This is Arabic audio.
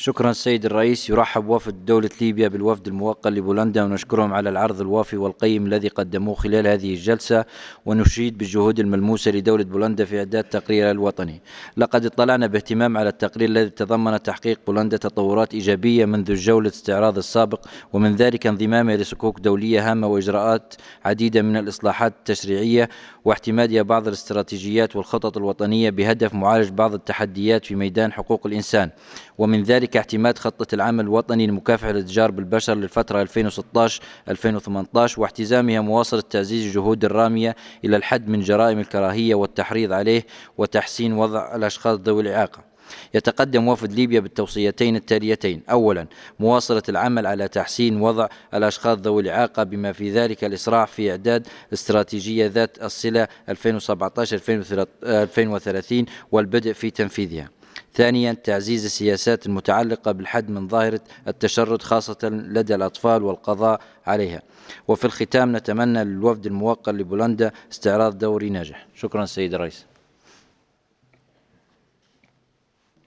شكرا السيد الرئيس. يرحب وفد دولة ليبيا بالوفد الموقر لبولندا، ونشكرهم على العرض الوافي والقيم الذي قدموه خلال هذه الجلسة، ونشيد بالجهود الملموسة لدولة بولندا في إعداد تقريرها الوطني. لقد اطلعنا باهتمام على التقرير الذي تضمن تحقيق بولندا تطورات إيجابية منذ جولة استعراض السابق، ومن ذلك انضمامها لصكوك دولية هامة وإجراءات عديدة من الإصلاحات التشريعية واعتمادها بعض الاستراتيجيات والخطط الوطنية بهدف معالجة بعض التحديات في ميدان حقوق الإنسان، ومن ذلك اعتماد خطة العمل الوطني لمكافحة الاتجار بالبشر للفترة 2016-2018، واحتزامها مواصلة تعزيز الجهود الرامية إلى الحد من جرائم الكراهية والتحريض عليه وتحسين وضع الأشخاص ذوي الإعاقة. يتقدم وفد ليبيا بالتوصيتين التاليتين: أولا، مواصلة العمل على تحسين وضع الأشخاص ذوي الإعاقة بما في ذلك الإسراع في إعداد استراتيجية ذات الصلة 2017-2030 والبدء في تنفيذها. ثانيا، تعزيز السياسات المتعلقة بالحد من ظاهرة التشرد خاصة لدى الأطفال والقضاء عليها. وفي الختام، نتمنى للوفد الموقر لبولندا استعراض دوري ناجح. شكرا سيد الرئيس.